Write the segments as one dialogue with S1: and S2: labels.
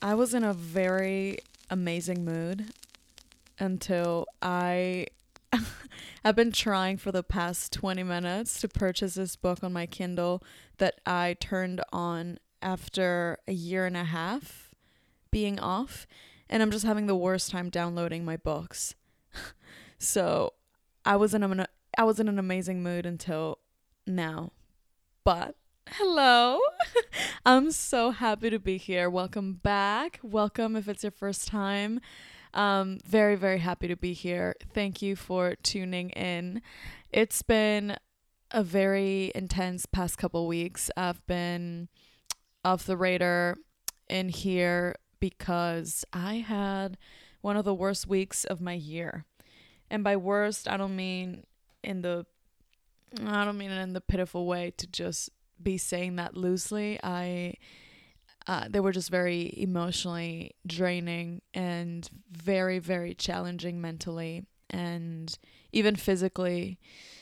S1: I was in a very amazing mood until I've been trying for the past 20 minutes to purchase this book on my Kindle that I turned on after a year and a half being off, and I'm just having the worst time downloading my books. So I was in an amazing mood until now. But hello. I'm so happy to be here. Welcome back. Welcome if it's your first time. Very, very happy to be here. Thank you for tuning in. It's been a very intense past couple weeks. I've been off the radar in here because I had one of the worst weeks of my year. And by worst, I don't mean in the pitiful way to just be saying that loosely. They were just very emotionally draining and very, very challenging mentally and even physically.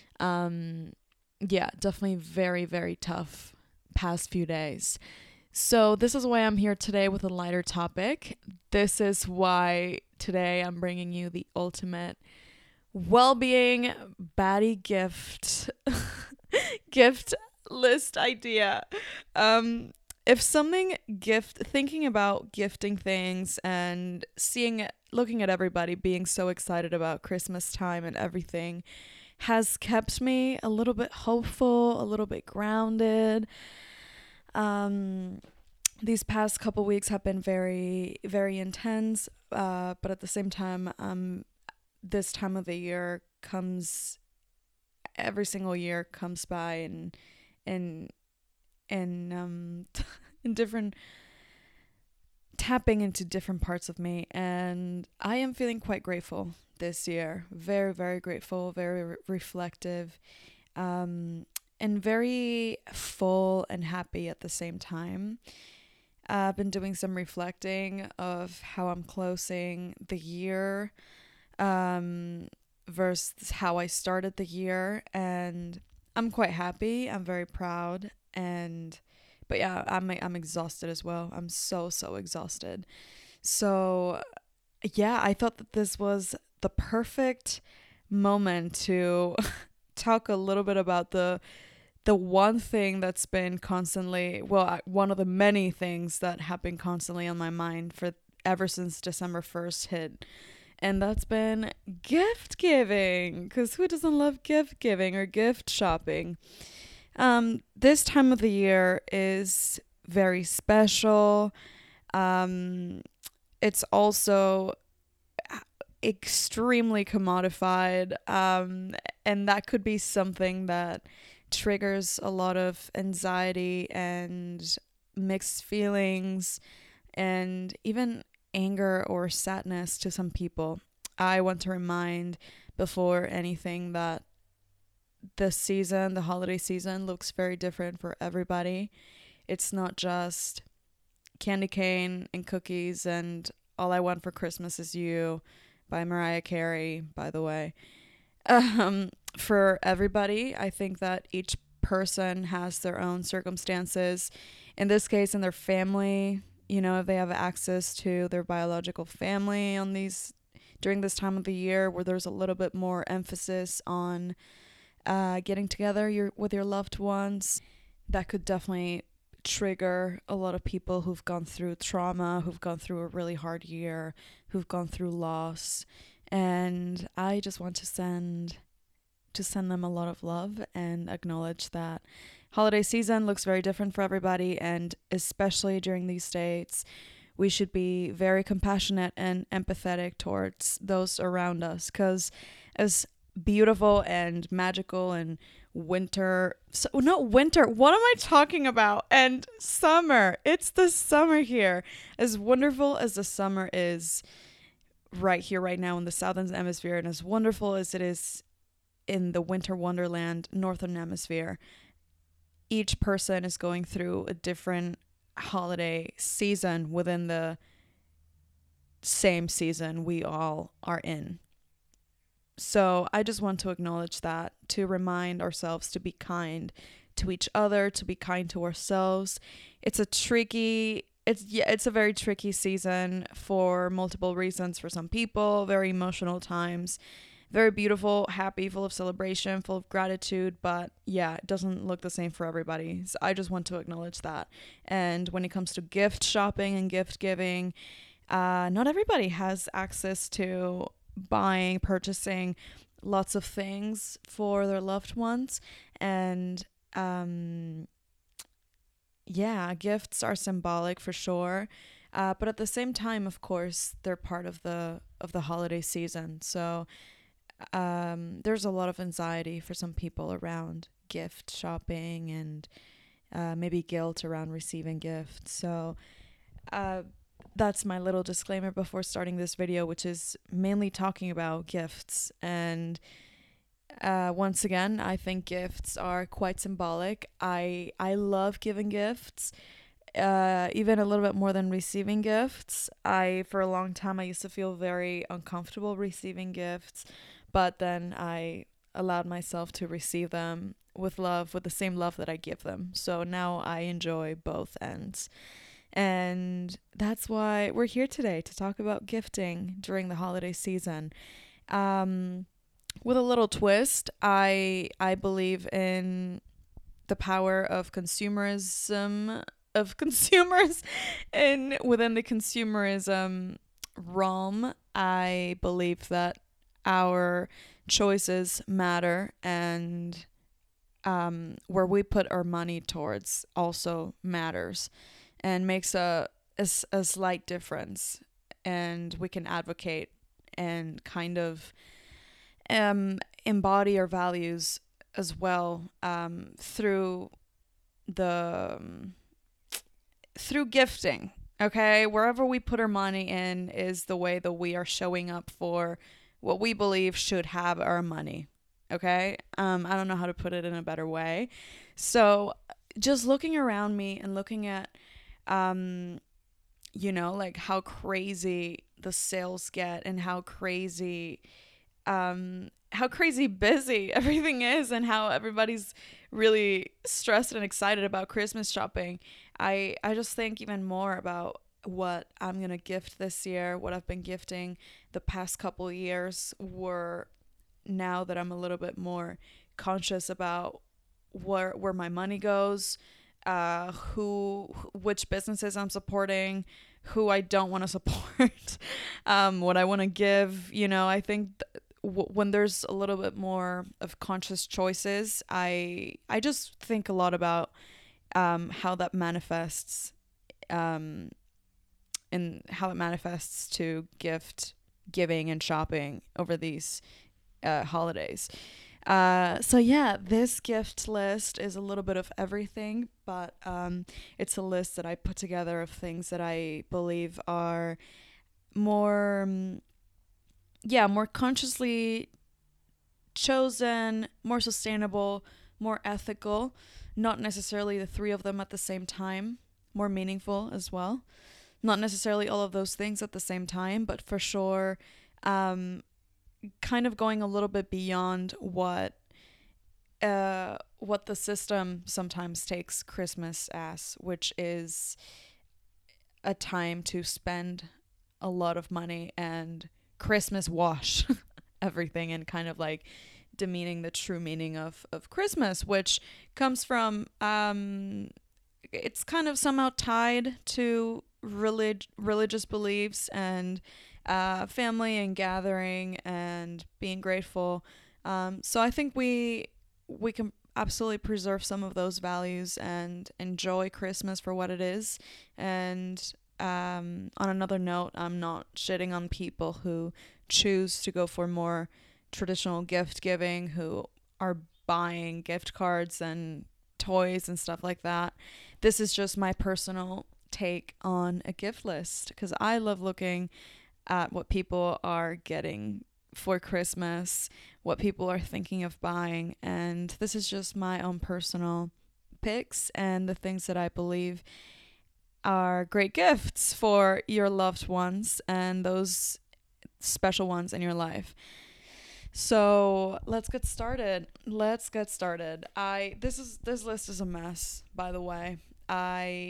S1: Definitely very, very tough past few days. So this is why I'm here today with a lighter topic. This is why today I'm bringing you the ultimate well-being baddie gift list idea. Thinking about gifting things and looking at everybody being so excited about Christmas time and everything has kept me a little bit hopeful, a little bit grounded. These past couple weeks have been very, very intense, but at the same time, this time of the year every single year comes by and in different, tapping into different parts of me, and I am feeling quite grateful this year. Very, very grateful, very reflective, and very full and happy at the same time. I've been doing some reflecting of how I'm closing the year versus how I started the year, and I'm quite happy. I'm very proud, but yeah, I'm exhausted as well. I'm so exhausted. So yeah, I thought that this was the perfect moment to talk a little bit about the one thing that's been constantly, one of the many things that have been constantly on my mind for ever since December 1st hit. And that's been gift giving, because who doesn't love gift giving or gift shopping? This time of the year is very special. It's also extremely commodified, and that could be something that triggers a lot of anxiety and mixed feelings and even anger or sadness to some people. I want to remind before anything that the holiday season, looks very different for everybody. It's not just candy cane and cookies and All I Want for Christmas Is You by Mariah Carey, by the way. For everybody, I think that each person has their own circumstances. In this case, in their family, if they have access to their biological family during this time of the year where there's a little bit more emphasis on getting together with your loved ones, that could definitely trigger a lot of people who've gone through trauma, who've gone through a really hard year, who've gone through loss. And I just want to send them a lot of love and acknowledge that holiday season looks very different for everybody, and especially during these dates, we should be very compassionate and empathetic towards those around us, because as beautiful and magical and what am I talking about? And summer, it's the summer here. As wonderful as the summer is right here, right now in the Southern Hemisphere, and as wonderful as it is in the winter wonderland, Northern Hemisphere, each person is going through a different holiday season within the same season we all are in. So I just want to acknowledge that, to remind ourselves to be kind to each other, to be kind to ourselves. It's a tricky it's a very tricky season for multiple reasons for some people, very emotional times, very beautiful, happy, full of celebration, full of gratitude, but yeah, it doesn't look the same for everybody. So I just want to acknowledge that. And when it comes to gift shopping and gift giving, not everybody has access to purchasing lots of things for their loved ones. And yeah, gifts are symbolic for sure. But at the same time, of course, they're part of the holiday season. So there's a lot of anxiety for some people around gift shopping and maybe guilt around receiving gifts. So that's my little disclaimer before starting this video, which is mainly talking about gifts. And once again, I think gifts are quite symbolic. I love giving gifts, even a little bit more than receiving gifts. For a long time, I used to feel very uncomfortable receiving gifts, but then I allowed myself to receive them with love, with the same love that I give them. So now I enjoy both ends. And that's why we're here today to talk about gifting during the holiday season. With a little twist, I believe in the power of consumerism, of consumers, and within the consumerism realm, I believe that our choices matter, and where we put our money towards also matters and makes a slight difference. And we can advocate and kind of embody our values as well through the through gifting. Okay, wherever we put our money in is the way that we are showing up for what we believe should have our money. Okay, I don't know how to put it in a better way. So just looking around me and looking at like how crazy the sales get and how crazy busy everything is and how everybody's really stressed and excited about Christmas shopping. I just think even more about what I'm going to gift this year, what I've been gifting the past couple of years, were now that I'm a little bit more conscious about where my money goes, which businesses I'm supporting, who I don't want to support, what I want to give. I think when there's a little bit more of conscious choices, I just think a lot about how that manifests, and how it manifests to gift giving and shopping over these holidays. So yeah, this gift list is a little bit of everything, but it's a list that I put together of things that I believe are more consciously chosen, more sustainable, more ethical, not necessarily the three of them at the same time, more meaningful as well. Not necessarily all of those things at the same time, but for sure kind of going a little bit beyond what the system sometimes takes Christmas as, which is a time to spend a lot of money and Christmas wash everything and kind of like demeaning the true meaning of Christmas, which comes from it's kind of somehow tied to religious beliefs and family and gathering and being grateful. So I think we can absolutely preserve some of those values and enjoy Christmas for what it is. And on another note, I'm not shitting on people who choose to go for more traditional gift giving, who are buying gift cards and toys and stuff like that. This is just my personal take on a gift list because I love looking at what people are getting for Christmas, what people are thinking of buying, and this is just my own personal picks and the things that I believe are great gifts for your loved ones and those special ones in your life. So let's get started. This list is a mess, by the way. I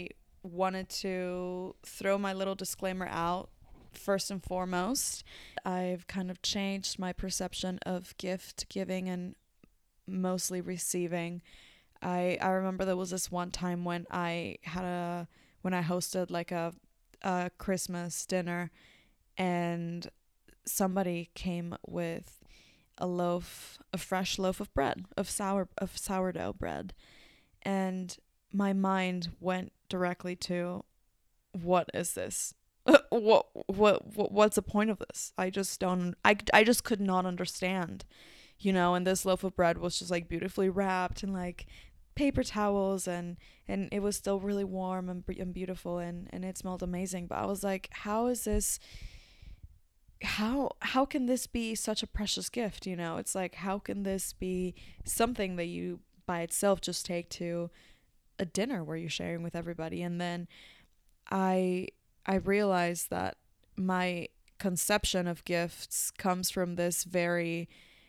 S1: wanted to throw my little disclaimer out first and foremost. I've kind of changed my perception of gift giving and mostly receiving. I remember there was this one time when I hosted like a Christmas dinner, and somebody came with a fresh loaf of bread, of sourdough bread, and my mind went directly to, what is this? What's the point of this? I just could not understand, and this loaf of bread was just like beautifully wrapped in like paper towels, and it was still really warm and beautiful, and it smelled amazing, but I was like, how is this, how can this be such a precious gift? It's like, how can this be something that you by itself just take to a dinner where you're sharing with everybody? And then I realized that my conception of gifts comes from this very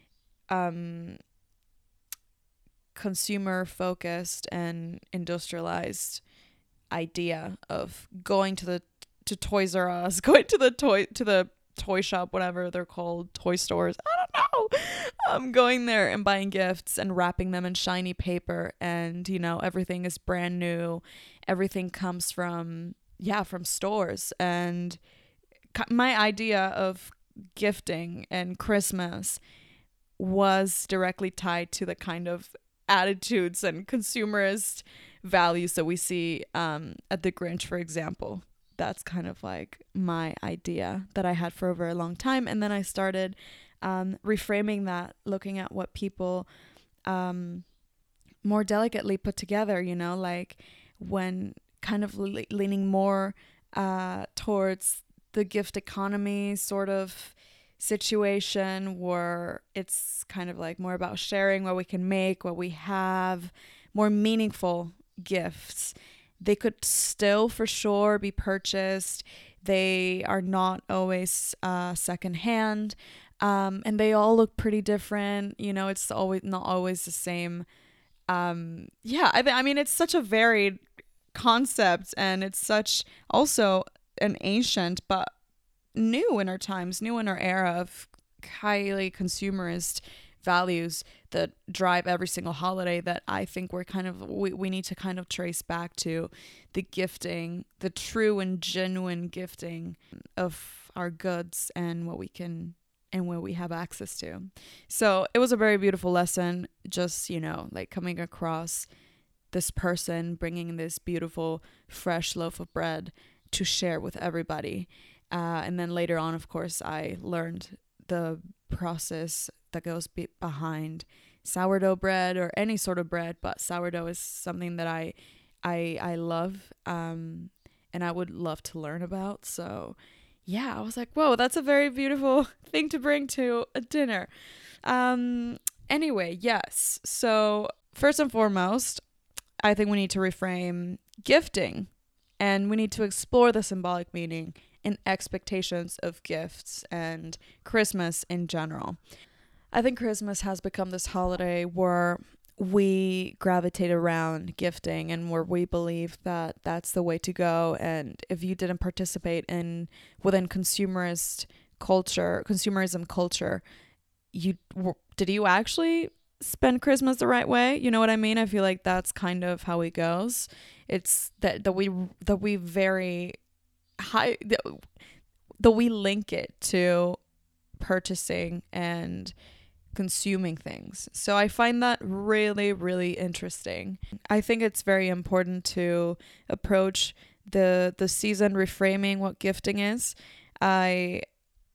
S1: consumer focused and industrialized idea of going to Toys R Us, going to the toy shop, whatever they're called, toy stores, I don't know. Going there and buying gifts and wrapping them in shiny paper, and everything is brand new. Everything comes from stores, and my idea of gifting and Christmas was directly tied to the kind of attitudes and consumerist values that we see at the Grinch, for example. That's kind of like my idea that I had for a very long time. And then I started reframing that, looking at what people more delicately put together, like when kind of leaning more towards the gift economy sort of situation, where it's kind of like more about sharing what we can make, what we have, more meaningful gifts. They could still for sure be purchased. They are not always secondhand, and they all look pretty different. It's always not always the same. I mean, it's such a varied concept, and it's such also an ancient but new in our times, new in our era of highly consumerist values that drive every single holiday, that I think we need to kind of trace back to the gifting, the true and genuine gifting of our goods and what we can and what we have access to. So it was a very beautiful lesson, just, like coming across this person bringing this beautiful fresh loaf of bread to share with everybody. And then later on, of course, I learned the process that goes behind sourdough bread, or any sort of bread, but sourdough is something that I love, and I would love to learn about. So I was like, whoa, that's a very beautiful thing to bring to a dinner. Anyway, yes. So first and foremost, I think we need to reframe gifting, and we need to explore the symbolic meaning and expectations of gifts and Christmas in general. I think Christmas has become this holiday where we gravitate around gifting, and where we believe that that's the way to go. And if you didn't participate within consumerism culture, did you actually spend Christmas the right way? You know what I mean? I feel like that's kind of how it goes. It's that we very high that we link it to purchasing and consuming things. So I find that really, really interesting. I think it's very important to approach the season reframing what gifting is. I've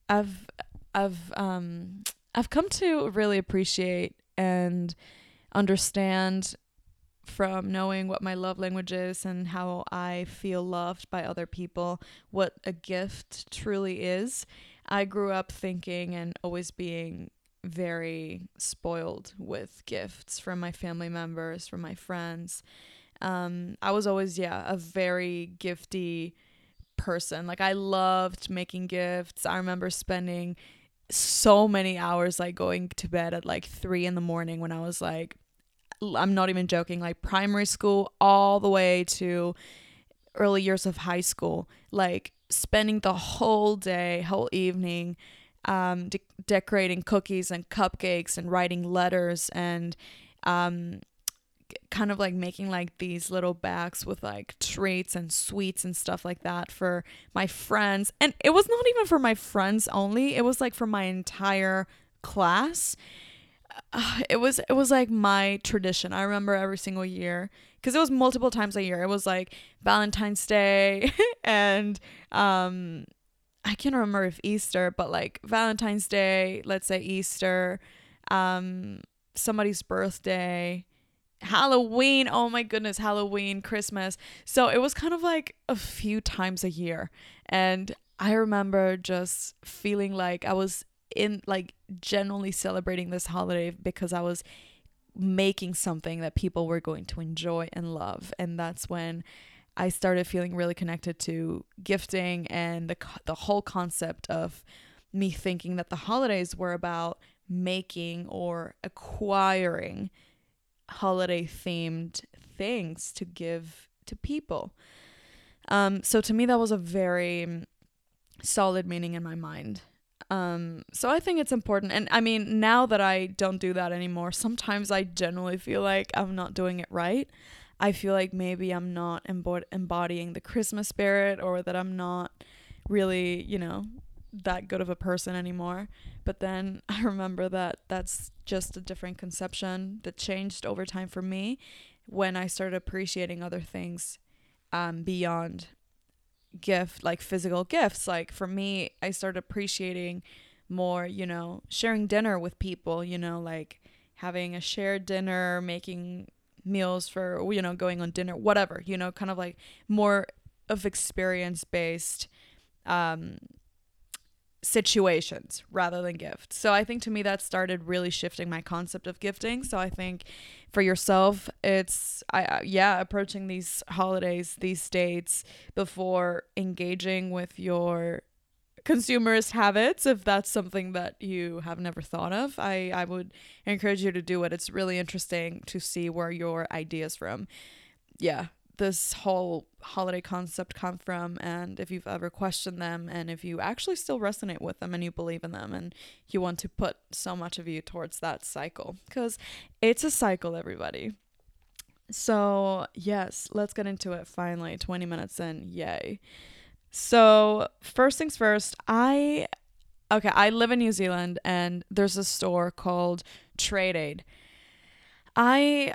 S1: come to really appreciate and understand, from knowing what my love language is and how I feel loved by other people, what a gift truly is. I grew up thinking and always being very spoiled with gifts from my family members, from my friends. I was always, a very gifty person. Like, I loved making gifts. I remember spending so many hours, like going to bed at like 3 a.m. when I was like, I'm not even joking, like primary school all the way to early years of high school, like spending the whole day, whole evening, decorating cookies and cupcakes and writing letters and um, kind of like making like these little bags with like treats and sweets and stuff like that for my friends. And it was not even for my friends only, it was like for my entire class. It was like my tradition. I remember every single year because it was multiple times a year. It was like Valentine's Day and I can't remember if Easter, but like Valentine's Day, let's say Easter, somebody's birthday, Halloween. Oh my goodness, Halloween, Christmas. So it was kind of like a few times a year. And I remember just feeling like I was in like genuinely celebrating this holiday because I was making something that people were going to enjoy and love. And that's when I started feeling really connected to gifting and the whole concept of me thinking that the holidays were about making or acquiring holiday themed things to give to people. So to me, that was a very solid meaning in my mind. So I think it's important. And I mean, now that I don't do that anymore, sometimes I genuinely feel like I'm not doing it right. I feel like maybe I'm not embodying the Christmas spirit, or that I'm not really, that good of a person anymore. But then I remember that that's just a different conception that changed over time for me when I started appreciating other things beyond like physical gifts. Like for me, I started appreciating more, sharing dinner with people, like having a shared dinner, making meals for, going on dinner, whatever, kind of like more of experience based situations rather than gifts. So I think to me that started really shifting my concept of gifting. So I think for yourself, it's approaching these holidays, these dates before engaging with your consumerist habits, if that's something that you have never thought of, I would encourage you to do it. It's really interesting to see where your ideas from this whole holiday concept come from, and if you've ever questioned them, and if you actually still resonate with them and you believe in them and you want to put so much of you towards that cycle, because it's a cycle, everybody. So yes, let's get into it. Finally, 20 minutes in, yay. So first things first, I live in New Zealand, and there's a store called Trade Aid. I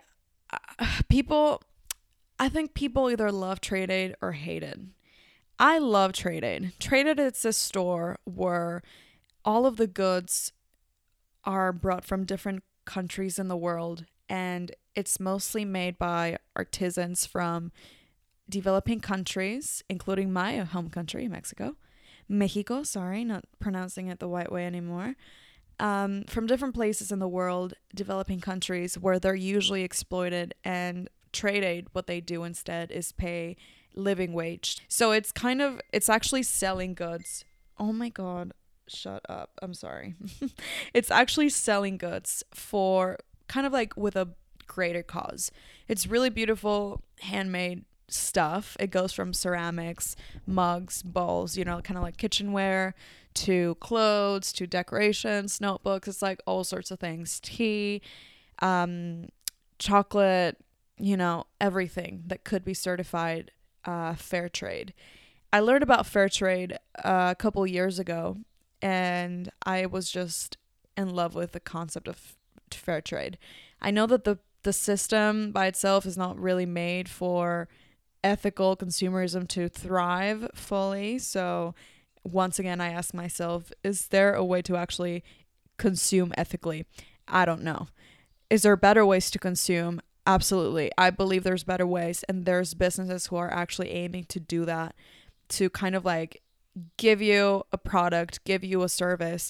S1: think people either love Trade Aid or hate it. I love Trade Aid. Trade Aid, it's a store where all of the goods are brought from different countries in the world, and it's mostly made by artisans from developing countries, including my home country, Mexico, sorry, not pronouncing it the white way anymore. From different places in the world, developing countries where they're usually exploited, and Trade Aid, what they do instead is pay living wage. So it's actually selling goods. Oh my God, shut up. I'm sorry. It's actually selling goods for kind of like with a greater cause. It's really beautiful, handmade stuff. It goes from ceramics, mugs, bowls, kind of like kitchenware, to clothes, to decorations, notebooks. It's like all sorts of things. Tea, chocolate, everything that could be certified fair trade. I learned about fair trade a couple years ago, and I was just in love with the concept of fair trade. I know that the system by itself is not really made for ethical consumerism to thrive fully. So once again, I ask myself, is there a way to actually consume ethically? I don't know. Is there better ways to consume? Absolutely. I believe there's better ways, and there's businesses who are actually aiming to do that, to kind of like give you a product, give you a service,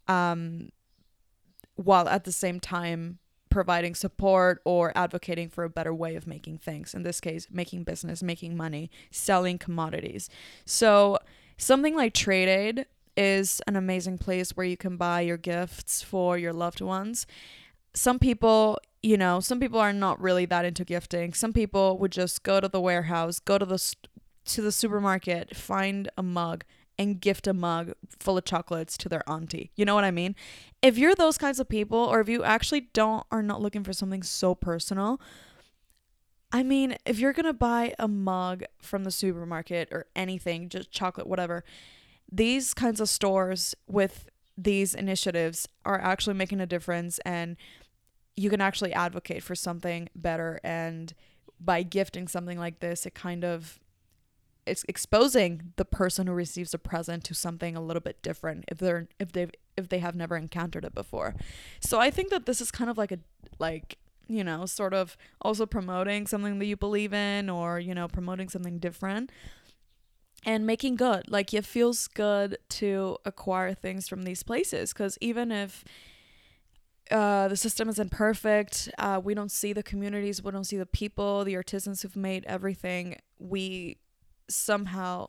S1: while at the same time providing support or advocating for a better way of making things. In this case, making business, making money, selling commodities. So something like Trade Aid is an amazing place where you can buy your gifts for your loved ones. Some people are not really that into gifting. Some people would just go to the warehouse, go to the to the supermarket, find a mug, and gift a mug full of chocolates to their auntie. You know what I mean? If you're those kinds of people, or if you actually are not looking for something so personal, I mean, if you're gonna buy a mug from the supermarket or anything, just chocolate, whatever, these kinds of stores with these initiatives are actually making a difference, and you can actually advocate for something better. And by gifting something like this, it's exposing the person who receives a present to something a little bit different if they have never encountered it before. So I think that this is kind of like sort of also promoting something that you believe in, or promoting something different and making good. Like, it feels good to acquire things from these places, because even if the system isn't perfect, we don't see the communities, we don't see the people, the artisans who've made everything. We somehow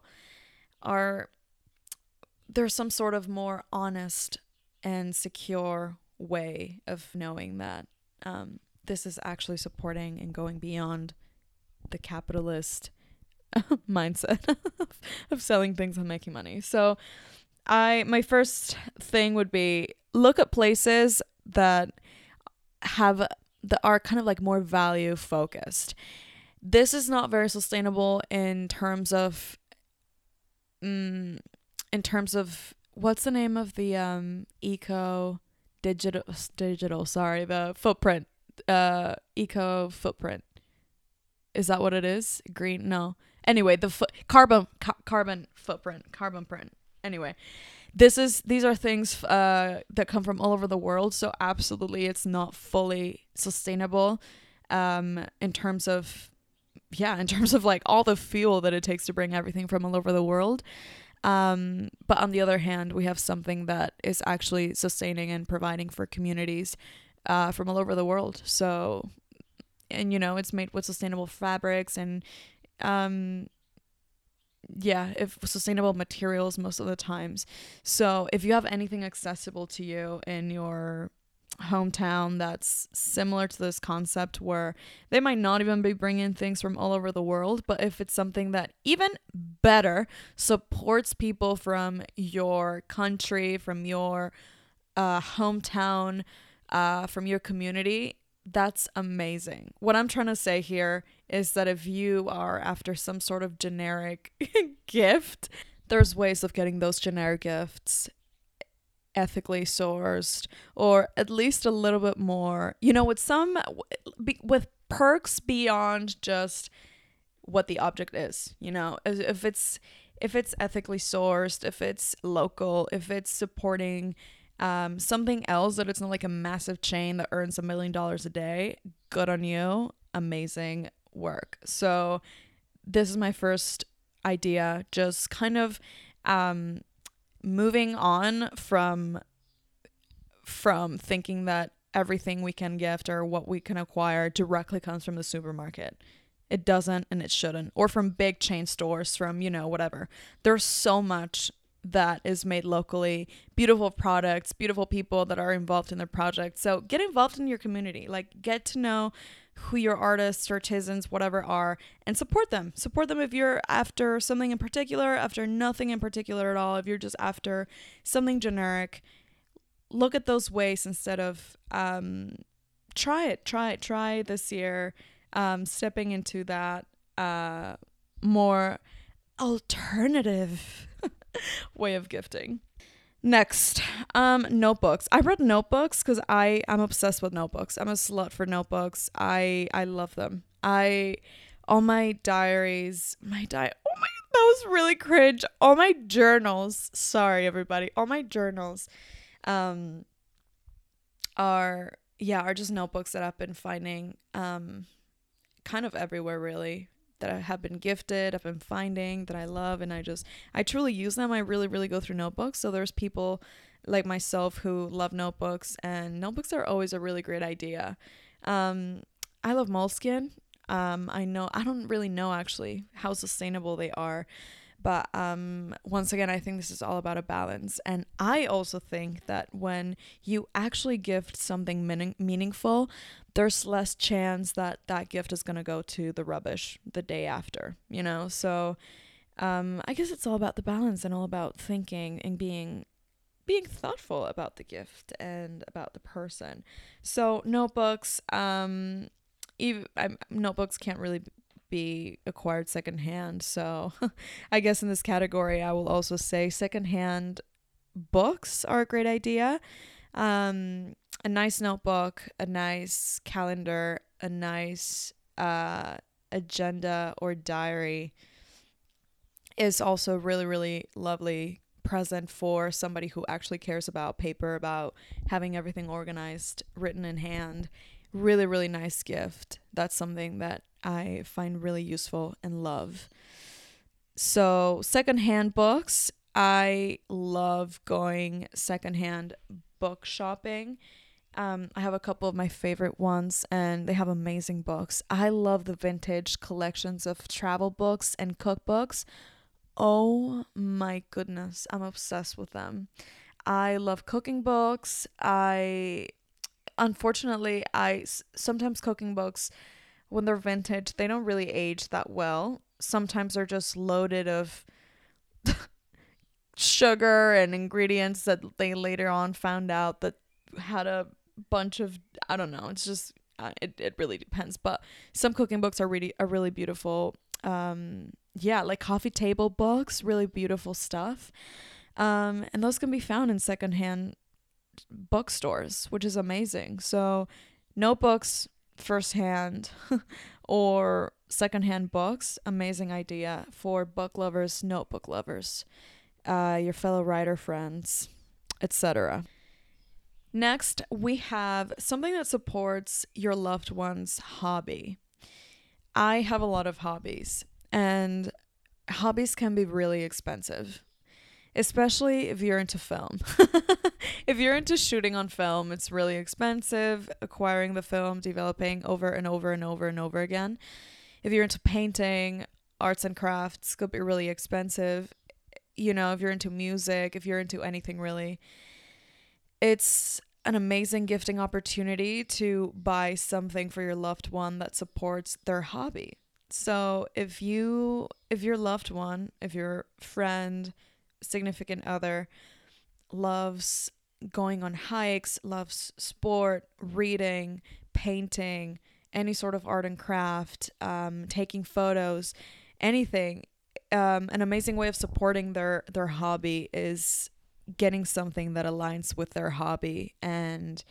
S1: there's some sort of more honest and secure way of knowing that this is actually supporting and going beyond the capitalist mindset of selling things and making money. So my first thing would be, look at places that are kind of like more value focused. This is not very sustainable in terms of what's the name of the the footprint, eco footprint. Is that what it is? Green? No. Anyway, the carbon footprint, carbon print. Anyway, these are things that come from all over the world. So absolutely, it's not fully sustainable in terms of like all the fuel that it takes to bring everything from all over the world. But on the other hand, we have something that is actually sustaining and providing for communities from all over the world. So, and it's made with sustainable fabrics and if sustainable materials most of the times. So if you have anything accessible to you in your hometown that's similar to this concept, where they might not even be bringing things from all over the world, but if it's something that even better supports people from your country, from your hometown, from your community, that's amazing. What I'm trying to say here is that if you are after some sort of generic gift, there's ways of getting those generic gifts ethically sourced, or at least a little bit more, with perks beyond just what the object is. If it's ethically sourced, if it's local, if it's supporting something else, that it's not like a massive chain that earns $1 million a day, good on you, amazing work. So this is my first idea, just kind of moving on from thinking that everything we can gift or what we can acquire directly comes from the supermarket. It doesn't, and it shouldn't. Or from big chain stores, from whatever. There's so much that is made locally, beautiful products, beautiful people that are involved in their project. So get involved in your community, like get to know who your artists, artisans, whatever are, and support them. Support them if you're after something in particular, after nothing in particular at all. If you're just after something generic, look at those ways instead of try this year, stepping into that more alternative way of gifting. Next, notebooks. I read notebooks because I'm obsessed with notebooks. I'm a slut for notebooks. I love them. All my diaries, oh my, that was really cringe. All my journals, sorry everybody, all my journals are just notebooks that I've been finding kind of everywhere, really, that I have been gifted, I've been finding, that I love, and I truly use them. I really, really go through notebooks. So there's people like myself who love notebooks, and notebooks are always a really great idea. I love Moleskine. I don't really know actually how sustainable they are, But once again, I think this is all about a balance. And I also think that when you actually gift something meaningful, there's less chance that that gift is going to go to the rubbish the day after, you know? So I guess it's all about the balance and all about thinking and being thoughtful about the gift and about the person. So notebooks, notebooks can't really be acquired secondhand. So I guess in this category, I will also say secondhand books are a great idea. A nice notebook, a nice calendar, a nice agenda or diary is also really, really lovely present for somebody who actually cares about paper, about having everything organized, written in hand. Really, really nice gift. That's something that I find really useful and love. So, secondhand books. I love going secondhand book shopping. I have a couple of my favorite ones, and they have amazing books. I love the vintage collections of travel books and cookbooks. Oh my goodness, I'm obsessed with them. I love cooking books. Unfortunately, sometimes cooking books, when they're vintage, they don't really age that well. Sometimes they're just loaded of sugar and ingredients that they later on found out that had a bunch of, I don't know, it's just it really depends. But some cooking books are really beautiful. Yeah, like coffee table books, really beautiful stuff. And those can be found in secondhand bookstores, which is amazing. So notebooks firsthand or secondhand books, amazing idea for book lovers, notebook lovers, your fellow writer friends, etc. Next, we have something that supports your loved one's hobby. I have a lot of hobbies, and hobbies can be really expensive, especially if you're into film. If you're into shooting on film, it's really expensive, acquiring the film, developing over and over and over and over again. If you're into painting, arts and crafts could be really expensive. You know, if you're into music, if you're into anything really, it's an amazing gifting opportunity to buy something for your loved one that supports their hobby. So if your loved one, if your friend, significant other loves going on hikes, loves sport, reading, painting, any sort of art and craft, taking photos, anything, an amazing way of supporting their hobby is getting something that aligns with their hobby, and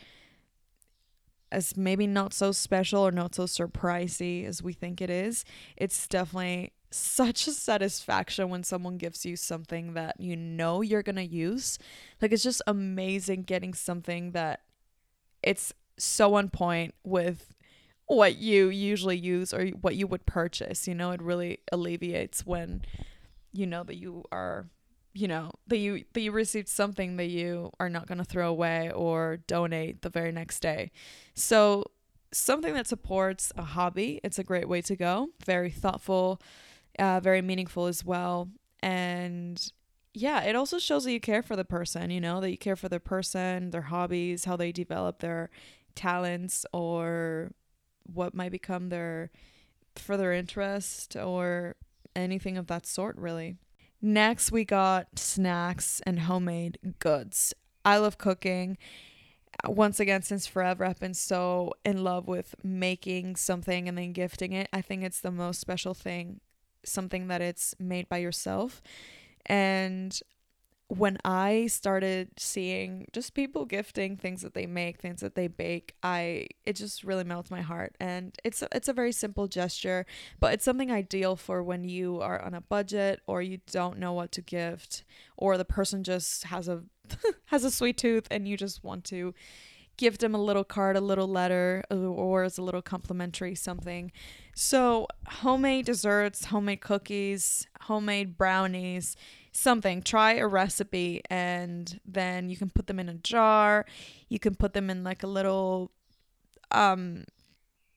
S1: as maybe not so special or not so surprising as we think it is, it's definitely such a satisfaction when someone gives you something that you know you're gonna use. Like, it's just amazing getting something that it's so on point with what you usually use or what you would purchase. You know, it really alleviates when you know that you are, you know, that you received something that you are not going to throw away or donate the very next day. So something that supports a hobby, it's a great way to go. Very thoughtful, very meaningful as well. And yeah, it also shows that you care for the person, you know, that you care for their person, their hobbies, how they develop their talents, or what might become their further interest, or anything of that sort, really. Next, we got snacks and homemade goods. I love cooking. Once again, since forever, I've been so in love with making something and then gifting it. I think it's the most special thing, something that it's made by yourself. And when I started seeing just people gifting things that they make, things that they bake, it just really melts my heart. And it's a very simple gesture, but it's something ideal for when you are on a budget or you don't know what to gift, or the person just has a has a sweet tooth and you just want to give them a little card, a little letter, or as a little complimentary something. So homemade desserts, homemade cookies, homemade brownies, something. Try a recipe, and then you can put them in a jar. You can put them in like a little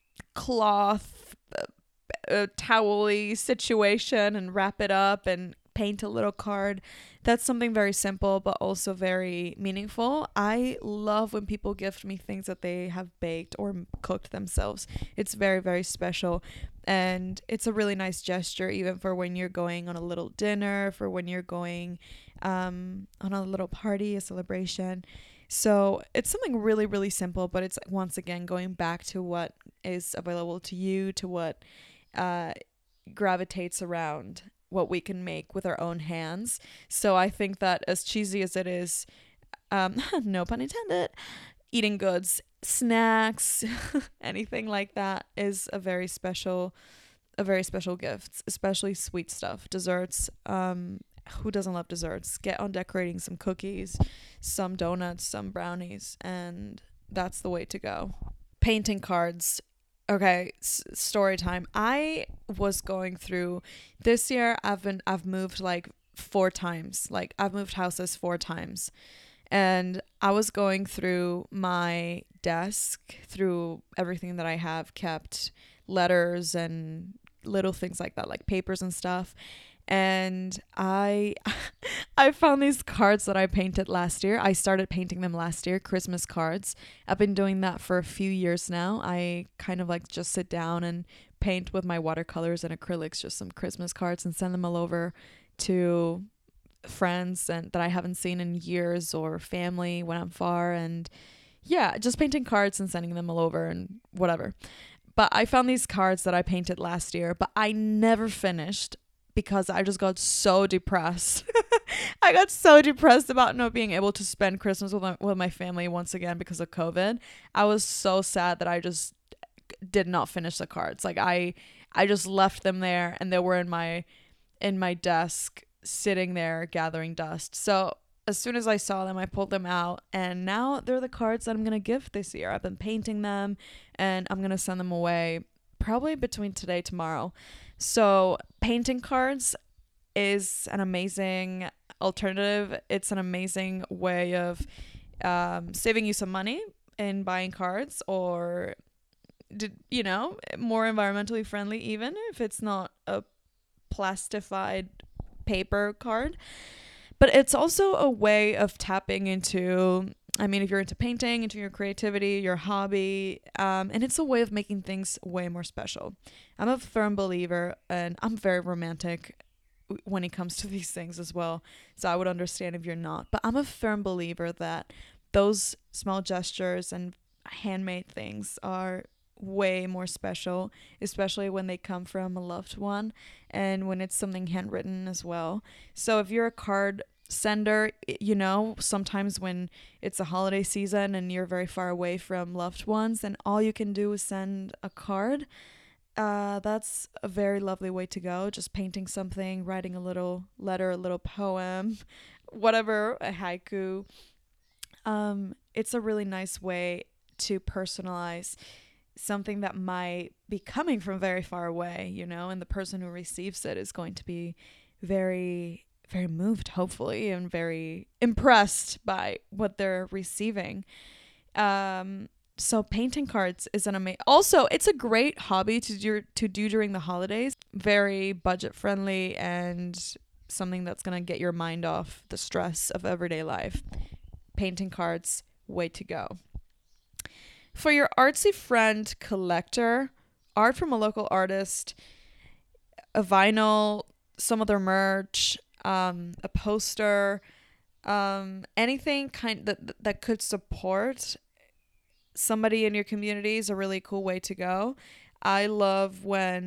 S1: cloth towel-y situation and wrap it up and paint a little card. That's something very simple but also very meaningful. I love when people gift me things that they have baked or cooked themselves. It's very, very special. And it's a really nice gesture, even for when you're going on a little dinner, for when you're going on a little party, a celebration. So it's something really, really simple, but it's once again going back to what is available to you, to what uh, gravitates around what we can make with our own hands. So I think that as cheesy as it is, no pun intended, eating goods, snacks, anything like that is a very special gift, especially sweet stuff, desserts. Who doesn't love desserts? Get on decorating some cookies, some donuts, some brownies, and that's the way to go. Painting cards. Okay, story time. I was going through this year. I've moved like 4 times. Like I've moved houses 4 times, and I was going through my desk, through everything that I have kept, letters and little things like that, like papers and stuff. And I I found these cards that I painted last year. I started painting them last year, Christmas cards. I've been doing that for a few years now. I kind of like just sit down and paint with my watercolors and acrylics just some Christmas cards and send them all over to friends and that I haven't seen in years, or family when I'm far, and yeah, just painting cards and sending them all over and whatever. But I found these cards that I painted last year, but I never finished because I just got so depressed. I got so depressed about not being able to spend Christmas with my family once again because of COVID. I was so sad that I just did not finish the cards. Like I just left them there, and they were in my desk sitting there gathering dust. So as soon as I saw them, I pulled them out, and now they're the cards that I'm going to gift this year. I've been painting them, and I'm going to send them away probably between today and tomorrow. So painting cards is an amazing alternative. It's an amazing way of saving you some money in buying cards, or more environmentally friendly, even if it's not a plastified paper card. But it's also a way of tapping into, I mean, if you're into painting, into your creativity, your hobby, and it's a way of making things way more special. I'm a firm believer, and I'm very romantic when it comes to these things as well, so I would understand if you're not. But I'm a firm believer that those small gestures and handmade things are way more special, especially when they come from a loved one and when it's something handwritten as well. So if you're a card sender, sometimes when it's a holiday season and you're very far away from loved ones and all you can do is send a card, that's a very lovely way to go. Just painting something, writing a little letter, a little poem, whatever, a haiku. It's a really nice way to personalize something that might be coming from very far away, and the person who receives it is going to be very, very moved, hopefully, and very impressed by what they're receiving. So painting cards is an amazing. Also, it's a great hobby to do during the holidays. Very budget friendly and something that's gonna get your mind off the stress of everyday life. Painting cards, way to go. For your artsy friend collector, art from a local artist, a vinyl, some other merch, a poster, anything that could support somebody in your community is a really cool way to go. I love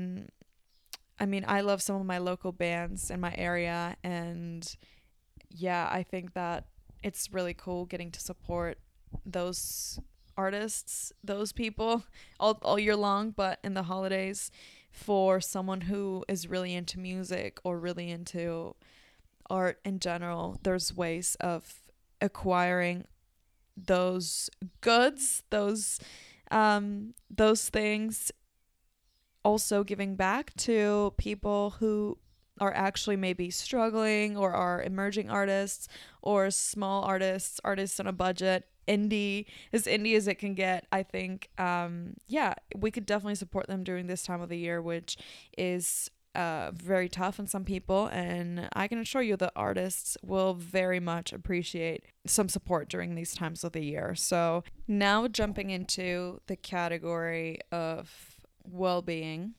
S1: some of my local bands in my area, and yeah, I think that it's really cool getting to support those artists, those people all year long, but in the holidays, for someone who is really into music or really into art in general, there's ways of acquiring those goods, those things, also giving back to people who are actually maybe struggling or are emerging artists or small artists on a budget, indie as it can get. I think we could definitely support them during this time of the year, which is very tough on some people, and I can assure you that artists will very much appreciate some support during these times of the year. So now jumping into the category of well-being,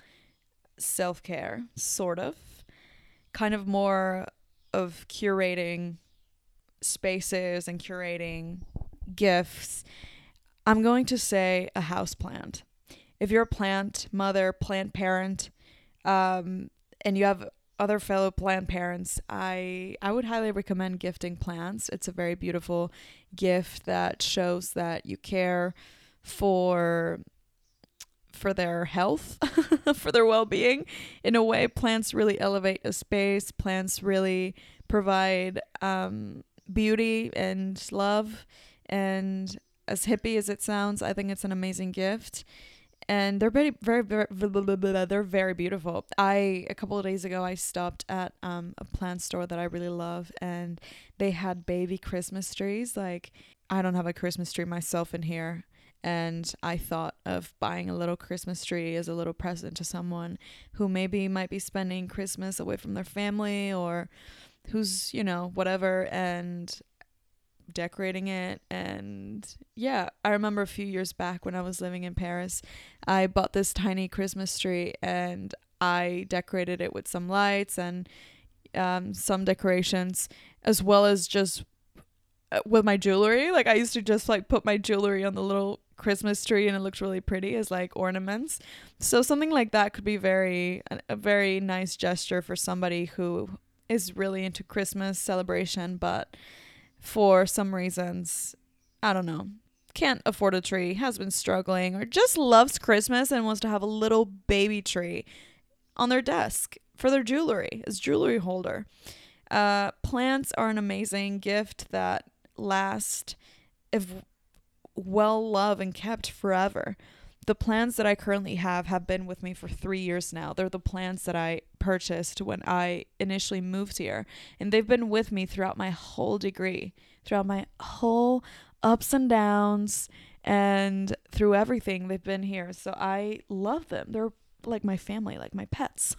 S1: self-care, sort of, kind of more of curating spaces and curating gifts, I'm going to say a house plant. If you're a plant mother, plant parent, and you have other fellow plant parents, I would highly recommend gifting plants. It's a very beautiful gift that shows that you care for their health, for their well-being. In a way, plants really elevate a space. Plants really provide beauty and love. And as hippie as it sounds, I think it's an amazing gift. And they're they're very beautiful. A couple of days ago, I stopped at a plant store that I really love, and they had baby Christmas trees. Like, I don't have a Christmas tree myself in here, and I thought of buying a little Christmas tree as a little present to someone who maybe might be spending Christmas away from their family, or who's, whatever, and decorating it. And yeah, I remember a few years back when I was living in Paris, I bought this tiny Christmas tree, and I decorated it with some lights and some decorations, as well as just with my jewelry. Like, I used to just like put my jewelry on the little Christmas tree, and it looked really pretty as like ornaments. So something like that could be a very nice gesture for somebody who is really into Christmas celebration, but for some reasons, I don't know, can't afford a tree, has been struggling, or just loves Christmas and wants to have a little baby tree on their desk for their jewelry, as jewelry holder. Plants are an amazing gift that last, if well loved and kept forever. The plants that I currently have been with me for 3 years now. They're the plants that I purchased when I initially moved here, and they've been with me throughout my whole degree, throughout my whole ups and downs, and through everything. They've been here, so I love them. They're like my family, like my pets.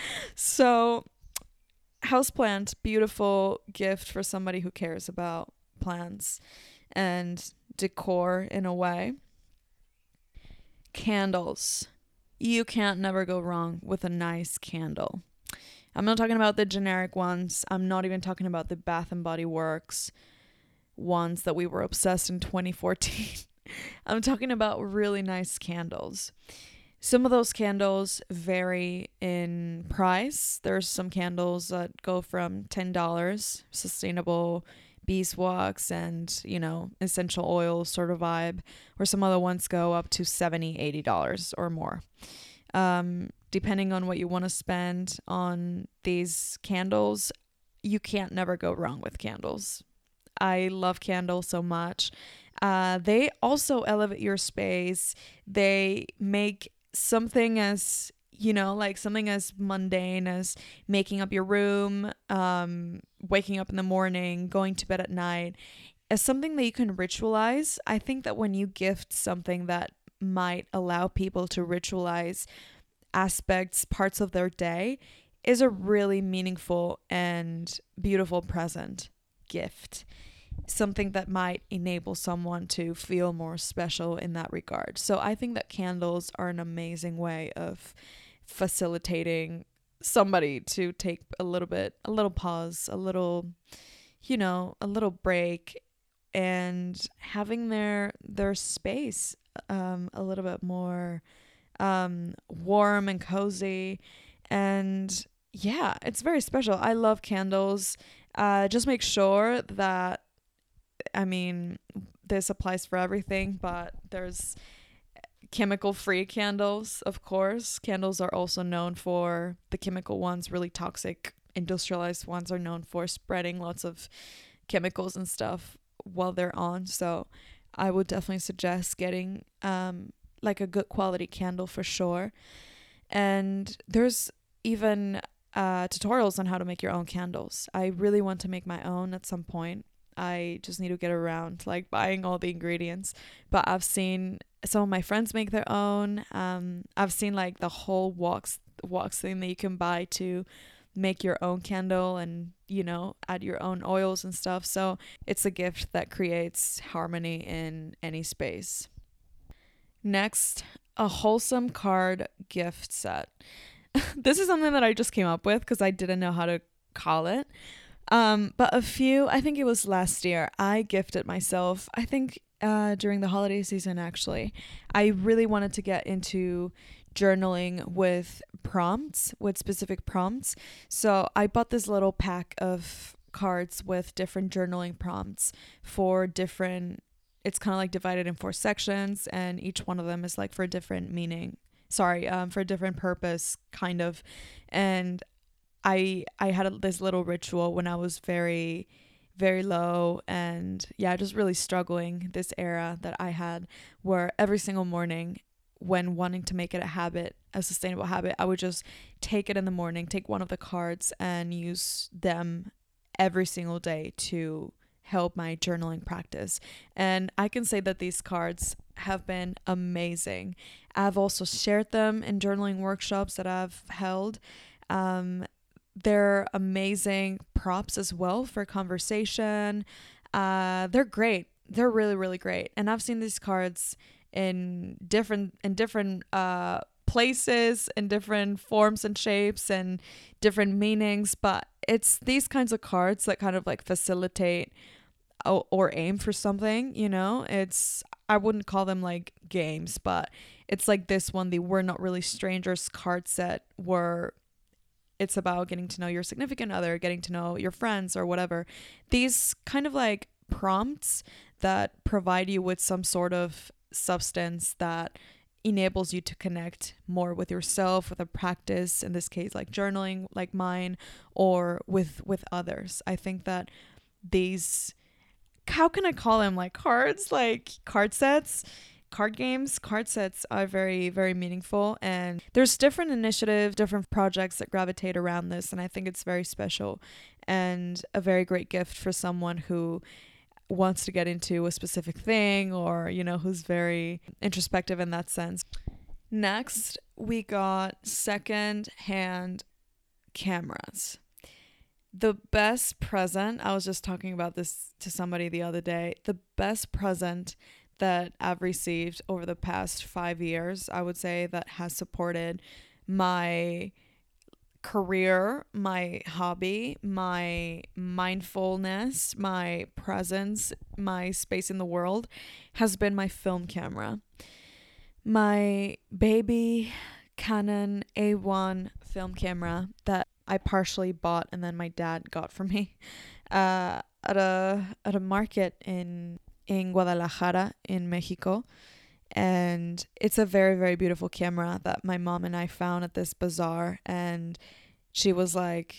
S1: So houseplant, beautiful gift for somebody who cares about plants and decor in a way. Candles. You can't never go wrong with a nice candle. I'm not talking about the generic ones. I'm not even talking about the Bath and Body Works ones that we were obsessed in 2014. I'm talking about really nice candles. Some of those candles vary in price. There's some candles that go from $10, sustainable beeswax and, essential oil sort of vibe, or some other ones go up to $70, $80 or more. Depending on what you want to spend on these candles, you can't never go wrong with candles. I love candles so much. They also elevate your space. They make something as something as mundane as making up your room, waking up in the morning, going to bed at night, as something that you can ritualize. I think that when you gift something that might allow people to ritualize aspects, parts of their day, is a really meaningful and beautiful present gift. Something that might enable someone to feel more special in that regard. So I think that candles are an amazing way of facilitating somebody to take a little pause, a little break, and having their space a little bit more warm and cozy. And yeah, it's very special. I love candles. Just make sure that, this applies for everything, but there's chemical-free candles, of course. Candles are also known for, the chemical ones, really toxic, industrialized ones, are known for spreading lots of chemicals and stuff while they're on. So I would definitely suggest getting like a good quality candle for sure. And there's even tutorials on how to make your own candles. I really want to make my own at some point. I just need to get around like buying all the ingredients. But I've seen some of my friends make their own. I've seen like the whole wax thing that you can buy to make your own candle and, add your own oils and stuff. So it's a gift that creates harmony in any space. Next, a wholesome card gift set. This is something that I just came up with because I didn't know how to call it. But I think it was last year, I gifted myself, I think during the holiday season, actually. I really wanted to get into journaling with specific prompts. So I bought this little pack of cards with different journaling prompts for different, it's kind of like divided in 4 sections, and each one of them is like for a different meaning. For a different purpose, kind of. And I had this little ritual when I was very, very low and just really struggling this era that I had, where every single morning when wanting to make it a sustainable habit, I would just take it in the morning, take one of the cards and use them every single day to help my journaling practice. And I can say that these cards have been amazing. I've also shared them in journaling workshops that I've held. They're amazing props as well for conversation. They're great. They're really, really great. And I've seen these cards in different places, in different forms and shapes and different meanings. But it's these kinds of cards that kind of like facilitate or aim for something, I wouldn't call them like games, but it's like this one, the We're Not Really Strangers card set, where it's about getting to know your significant other, getting to know your friends or whatever. These kind of like prompts that provide you with some sort of substance that enables you to connect more with yourself, with a practice, in this case like journaling like mine, or with others. I think that these, how can I call them, like cards, like card sets, card games, card sets are very, very meaningful. And there's different initiatives, different projects that gravitate around this. And I think it's very special and a very great gift for someone who wants to get into a specific thing, or, who's very introspective in that sense. Next, we got second-hand cameras. The best present, I was just talking about this to somebody the other day, the best present that I've received over the past 5 years, I would say, that has supported my career, my hobby, my mindfulness, my presence, my space in the world, has been my film camera. My baby Canon A1 film camera that I partially bought and then my dad got for me at a market in Guadalajara in Mexico. And it's a very, very beautiful camera that my mom and I found at this bazaar. And she was like,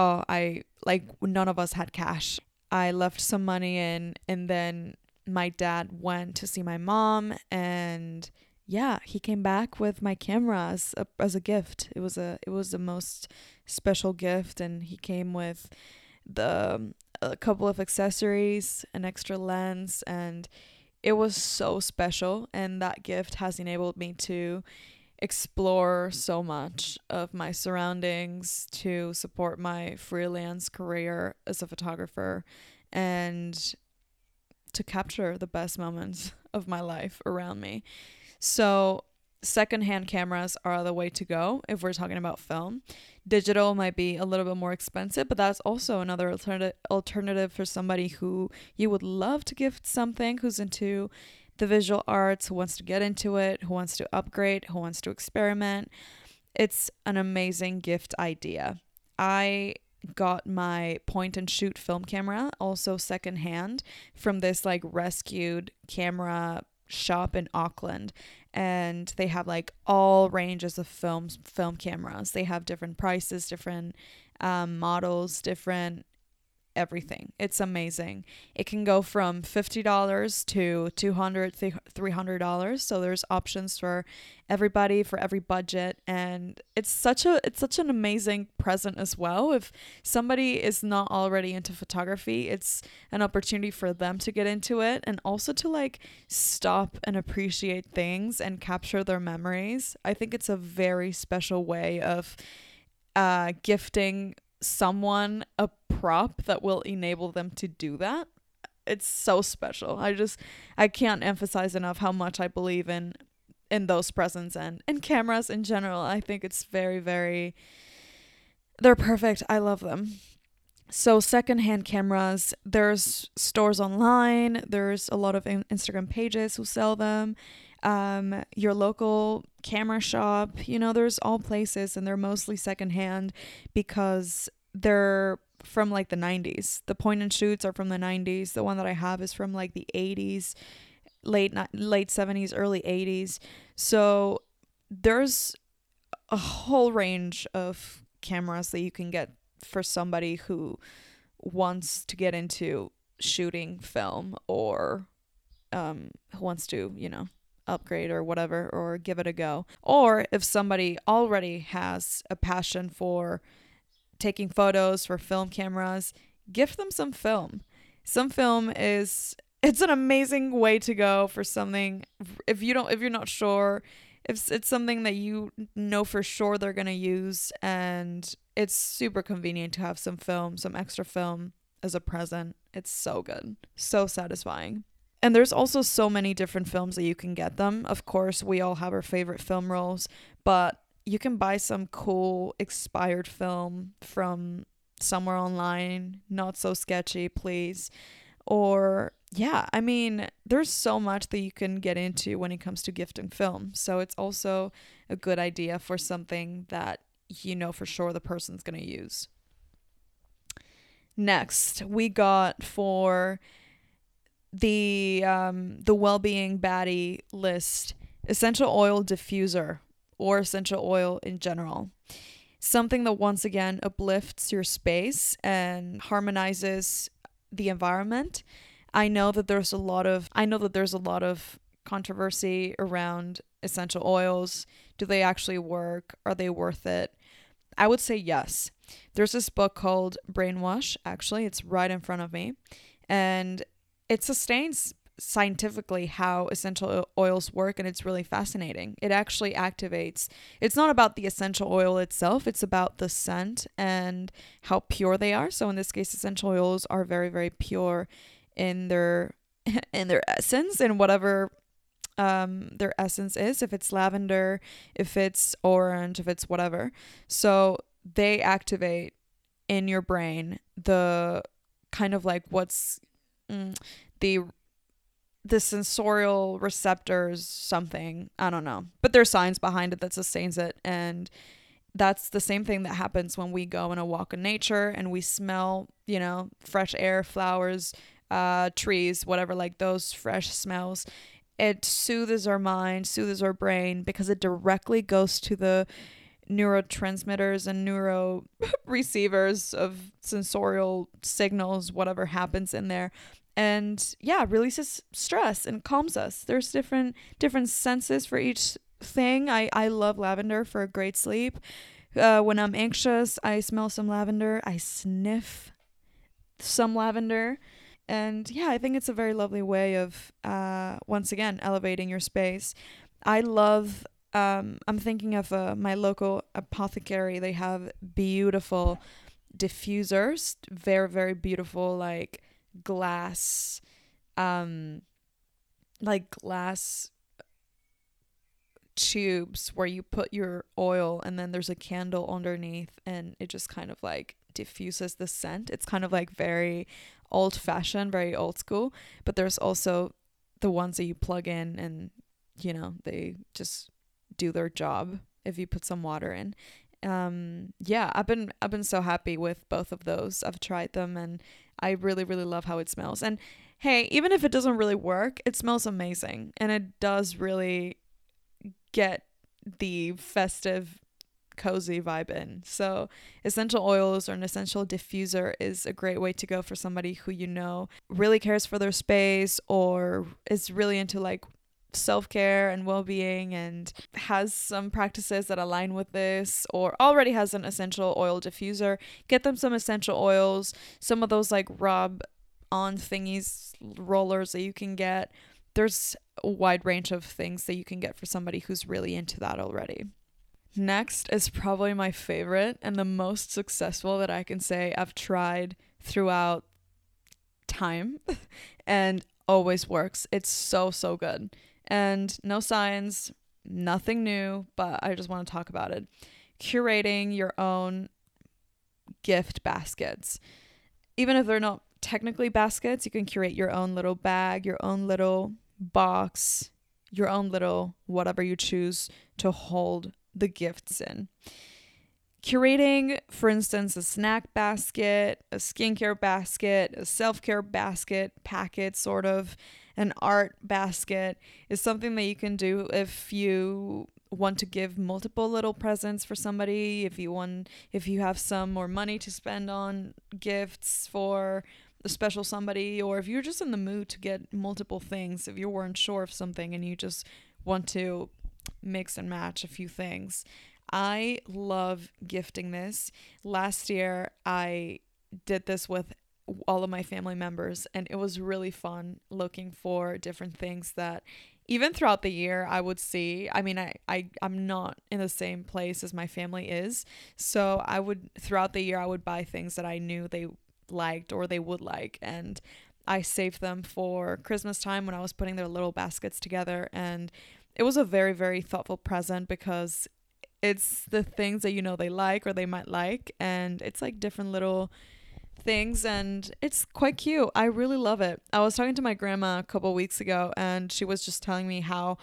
S1: none of us had cash. I left some money in, and then my dad went to see my mom, and he came back with my camera as a gift. It was the most special gift, and he came with a couple of accessories, an extra lens, and it was so special. And that gift has enabled me to explore so much of my surroundings, to support my freelance career as a photographer, and to capture the best moments of my life around me. So secondhand cameras are the way to go if we're talking about film. Digital might be a little bit more expensive, but that's also another alternative for somebody who you would love to gift something, who's into the visual arts, who wants to get into it, who wants to upgrade, who wants to experiment. It's an amazing gift idea. I got my point and shoot film camera also secondhand from this like rescued camera shop in Auckland, and they have like all ranges of film cameras. They have different prices, different models, different everything. It's amazing. It can go from $50 to $200, $300. So there's options for everybody, for every budget, and it's such an amazing present as well. If somebody is not already into photography, it's an opportunity for them to get into it, and also to like stop and appreciate things and capture their memories. I think it's a very special way of gifting someone a prop that will enable them to do that. It's so special. I can't emphasize enough how much I believe in those presents and cameras in general. I think it's very, very, they're perfect. I love them. So secondhand cameras, there's stores online, there's a lot of Instagram pages who sell them. Your local camera shop, there's all places, and they're mostly secondhand because they're from like the 90s. The point and shoots are from the 90s. The one that I have is from like the 80s, late 70s, early 80s. So there's a whole range of cameras that you can get for somebody who wants to get into shooting film, or who wants to, upgrade or whatever, or give it a go. Or if somebody already has a passion for taking photos, for film cameras, gift them some film. Some film it's an amazing way to go for something. If you're not sure, if it's something that you know for sure they're going to use, and it's super convenient to have some film, some extra film as a present. It's so good. So satisfying. And there's also so many different films that you can get them. Of course, we all have our favorite film rolls, but you can buy some cool expired film from somewhere online. Not so sketchy, please. Or, yeah, I mean, there's so much that you can get into when it comes to gifting film. So it's also a good idea for something that you know for sure the person's going to use. Next, we got for the well-being baddie list, essential oil diffuser, or essential oil in general. Something that once again uplifts your space and harmonizes the environment. I know that there's a lot of controversy around essential oils. Do they actually work? Are they worth it? I would say yes. There's this book called Brainwash, actually. It's right in front of me. And it sustains scientifically how essential oils work, and it's really fascinating. It actually activates. It's not about the essential oil itself, it's about the scent and how pure they are. So in this case, essential oils are very, very pure in their essence, and whatever their essence is, if it's lavender, if it's orange, if it's whatever. So they activate in your brain the kind of like what's the sensorial receptors, something, I don't know, but there's science behind it that sustains it. And that's the same thing that happens when we go on a walk in nature and we smell, fresh air, flowers, trees, whatever, like those fresh smells. It soothes our mind, soothes our brain, because it directly goes to the neurotransmitters and neuro receivers of sensorial signals, whatever happens in there. And yeah, releases stress and calms us. There's different senses for each thing. I love lavender for a great sleep. When I'm anxious, I smell some lavender. I sniff some lavender. And yeah, I think it's a very lovely way of, once again, elevating your space. I love, I'm thinking of my local apothecary. They have beautiful diffusers, very, very beautiful, like glass tubes where you put your oil and then there's a candle underneath and it just kind of like diffuses the scent. It's kind of like very old fashioned, very old school, but there's also the ones that you plug in and they just do their job if you put some water in. Yeah, I've been so happy with both of those. I've tried them and I really, really love how it smells. And hey, even if it doesn't really work, it smells amazing. And it does really get the festive cozy vibe in. So essential oils or an essential diffuser is a great way to go for somebody who you know really cares for their space or is really into like self-care and well-being and has some practices that align with this, or already has an essential oil diffuser. Get them some essential oils, some of those like rub on thingies, rollers that you can get. There's a wide range of things that you can get for somebody who's really into that already. Next is probably my favorite and the most successful that I can say I've tried throughout time and always works. It's so, so good. And no science, nothing new, but I just want to talk about it. Curating your own gift baskets. Even if they're not technically baskets, you can curate your own little bag, your own little box, your own little whatever you choose to hold the gifts in. Curating, for instance, a snack basket, a skincare basket, a self-care basket, packet sort of, an art basket is something that you can do if you want to give multiple little presents for somebody, if you have some more money to spend on gifts for a special somebody, or if you're just in the mood to get multiple things, if you weren't sure of something and you just want to mix and match a few things. I love gifting this. Last year, I did this with all of my family members, and it was really fun looking for different things that even throughout the year I would see. I mean, I'm not in the same place as my family is, so throughout the year I would buy things that I knew they liked or they would like, and I saved them for Christmas time when I was putting their little baskets together. And it was a very, very thoughtful present because it's the things that you know they like or they might like, and it's like different little things, and it's quite cute. I really love it. I was talking to my grandma a couple weeks ago, and she was just telling me how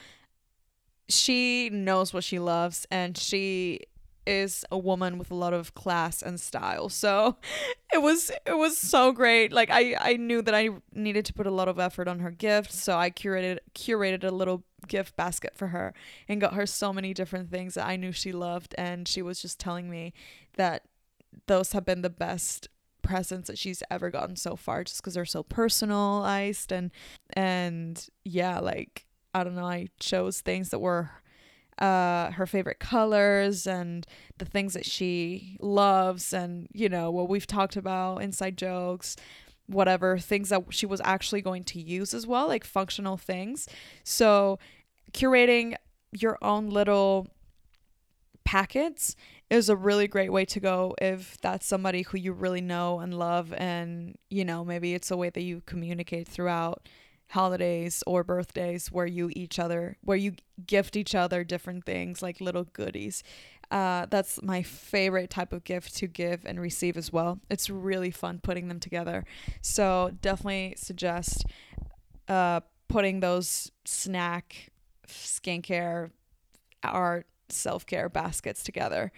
S1: she knows what she loves, and she is a woman with a lot of class and style. So it was so great. Like I knew that I needed to put a lot of effort on her gift, so I curated a little gift basket for her and got her so many different things that I knew she loved, and she was just telling me that those have been the best presents that she's ever gotten so far, just because they're so personalized. And yeah, like I don't know, I chose things that were her favorite colors and the things that she loves, and what we've talked about, inside jokes, whatever, things that she was actually going to use as well, like functional things. So curating your own little packets is a really great way to go if that's somebody who you really know and love, and maybe it's a way that you communicate throughout holidays or birthdays where you gift each other different things like little goodies. That's my favorite type of gift to give and receive as well. It's really fun putting them together. So definitely suggest putting those snack, skincare, art, self-care baskets together.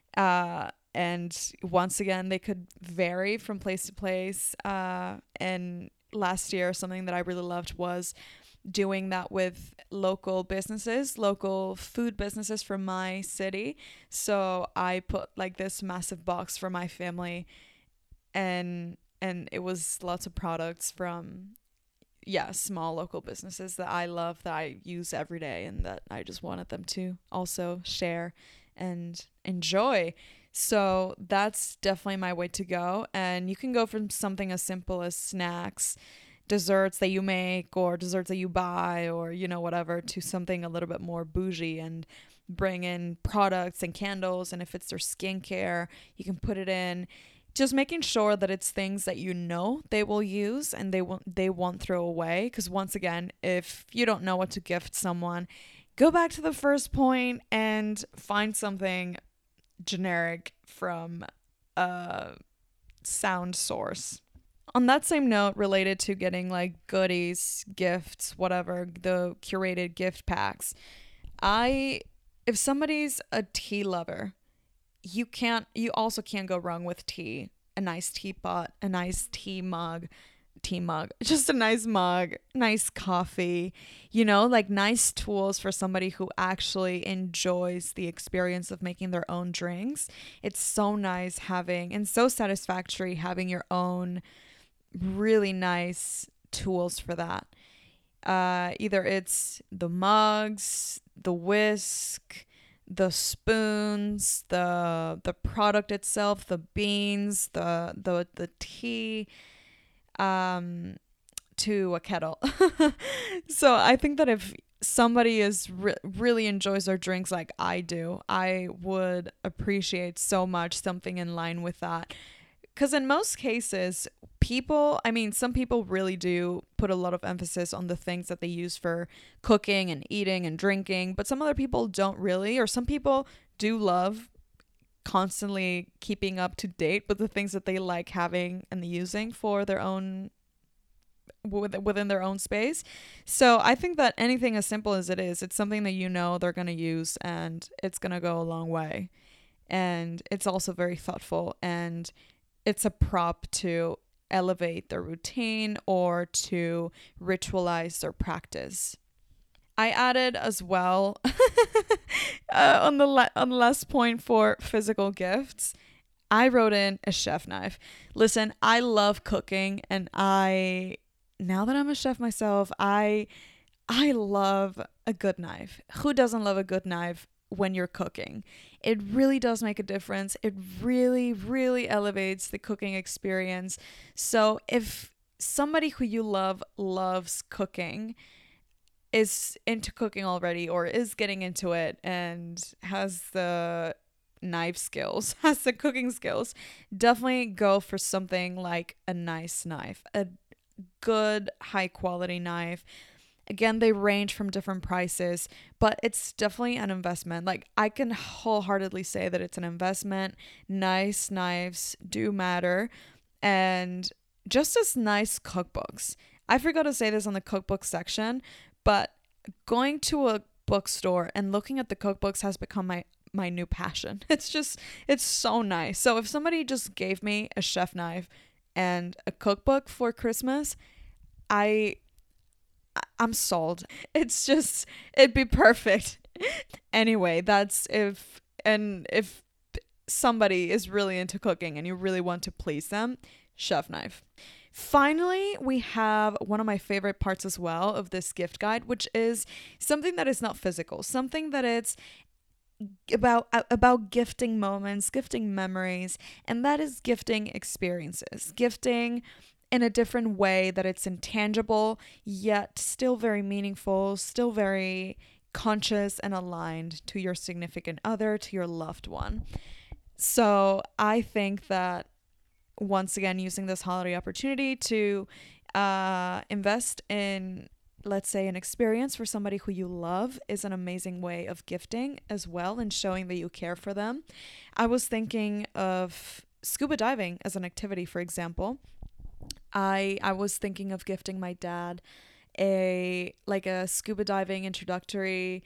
S1: And once again, they could vary from place to place. And last year, something that I really loved was doing that with local businesses, local food businesses from my city. So I put like this massive box for my family, and it was lots of products from small local businesses that I love, that I use every day, and that I just wanted them to also share and enjoy. So that's definitely my way to go. And you can go from something as simple as snacks, desserts that you make, or desserts that you buy, or whatever, to something a little bit more bougie and bring in products and candles. And if it's their skincare, you can put it in. Just making sure that it's things that they will use and they won't throw away. Because once again, if you don't know what to gift someone, go back to the first point and find something generic from a sound source. On that same note, related to getting like goodies, gifts, whatever, the curated gift packs, if somebody's a tea lover, you also can't go wrong with tea. A nice teapot, a nice tea mug, tea mug, just a nice mug, nice coffee, like nice tools for somebody who actually enjoys the experience of making their own drinks. It's so nice having and so satisfactory having your own really nice tools for that. Either it's the mugs, the whisk, the spoons, the product itself, the beans, the tea, to a kettle. So I think that if somebody really enjoys their drinks like I do, I would appreciate so much something in line with that. Because in most cases, some people really do put a lot of emphasis on the things that they use for cooking and eating and drinking, but some other people don't really, or some people do love constantly keeping up to date with the things that they like having and using for their own within their own space. So I think that anything as simple as it is, it's something that they're going to use and it's going to go a long way. And it's also very thoughtful, and it's a prop to elevate their routine or to ritualize their practice. I added as well on the last point for physical gifts, I wrote in a chef knife. Listen, I love cooking, and now that I'm a chef myself, I love a good knife. Who doesn't love a good knife when you're cooking? It really does make a difference. It really, really elevates the cooking experience. So if somebody who you love loves cooking, is into cooking already, or is getting into it and has the knife skills, has the cooking skills, definitely go for something like a nice knife, a good high quality knife. Again, they range from different prices, but it's definitely an investment. Like, I can wholeheartedly say that it's an investment. Nice knives do matter. And just as nice cookbooks. I forgot to say this on the cookbook section, but going to a bookstore and looking at the cookbooks has become my new passion. It's so nice. So if somebody just gave me a chef knife and a cookbook for Christmas, I'm sold. It'd be perfect. Anyway, that's if somebody is really into cooking and you really want to please them, chef knife. Finally, we have one of my favorite parts as well of this gift guide, which is something that is not physical, something that it's about gifting moments, gifting memories, and that is gifting experiences, gifting in a different way that it's intangible, yet still very meaningful, still very conscious and aligned to your significant other, to your loved one. So I think that, once again, using this holiday opportunity to invest in, let's say, an experience for somebody who you love is an amazing way of gifting as well, and showing that you care for them. I was thinking of scuba diving as an activity, for example. I was thinking of gifting my dad a scuba diving introductory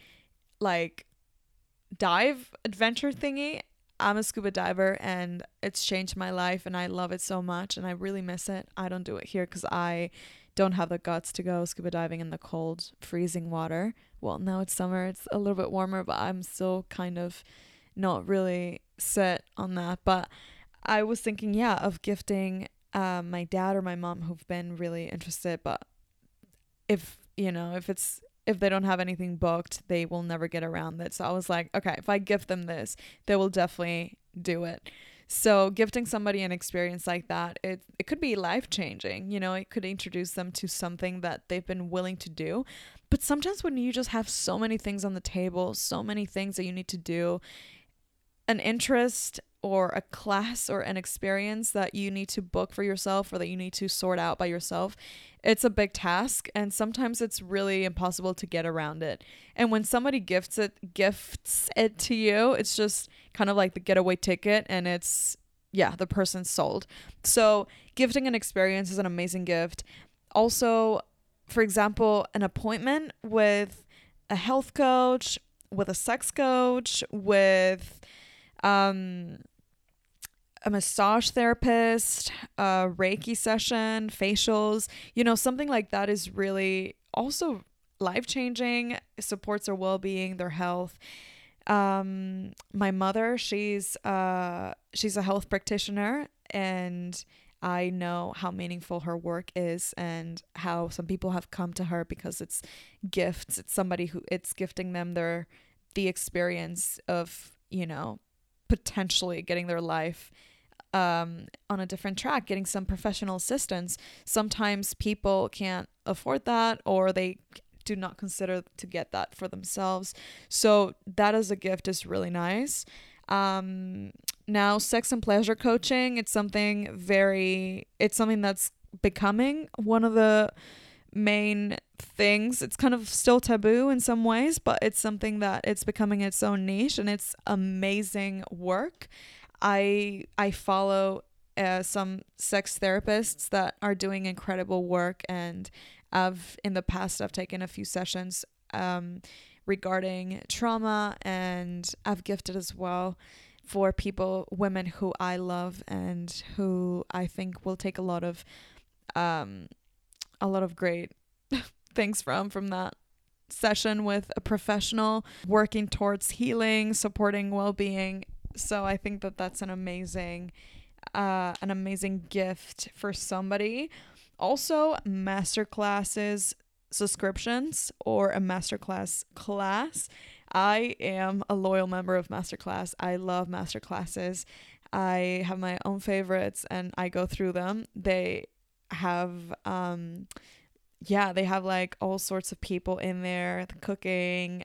S1: dive adventure thingy. I'm a scuba diver and it's changed my life and I love it so much and I really miss it. I don't do it here because I don't have the guts to go scuba diving in the cold, freezing water. Well, now it's summer, it's a little bit warmer, but I'm still kind of not really set on that. But I was thinking, of gifting my dad or my mom who've been really interested, but if they don't have anything booked, they will never get around it. So I was like, okay, if I gift them this, they will definitely do it. So gifting somebody an experience like that, it could be life-changing. It could introduce them to something that they've been willing to do. But sometimes when you just have so many things on the table, so many things that you need to do, an interest or a class or an experience that you need to book for yourself or that you need to sort out by yourself, it's a big task, and sometimes it's really impossible to get around it. And when somebody gifts it to you, it's just kind of like the getaway ticket, and it's the person's sold. So gifting an experience is an amazing gift. Also, for example, an appointment with a health coach, with a sex coach, with a massage therapist, a Reiki session, facials, something like that is really also life changing, supports their well being, their health. My mother, she's a health practitioner, and I know how meaningful her work is and how some people have come to her because it's gifts. It's somebody who it's gifting them the experience of, potentially getting their life on a different track, getting some professional assistance. Sometimes people can't afford that, or they do not consider to get that for themselves. So that as a gift is really nice. Now, sex and pleasure coaching, it's something that's becoming one of the main things. It's kind of still taboo in some ways, but it's something that it's becoming its own niche, and it's amazing work. I follow some sex therapists that are doing incredible work, and in the past I've taken a few sessions regarding trauma, and I've gifted as well for women who I love and who I think will take a lot of great things from that session with a professional working towards healing, supporting well-being. So I think that that's an amazing gift for somebody. Also, masterclasses, subscriptions, or a masterclass class. I am a loyal member of masterclass. I love masterclasses. I have my own favorites and I go through them. They have they have like all sorts of people in there, the cooking,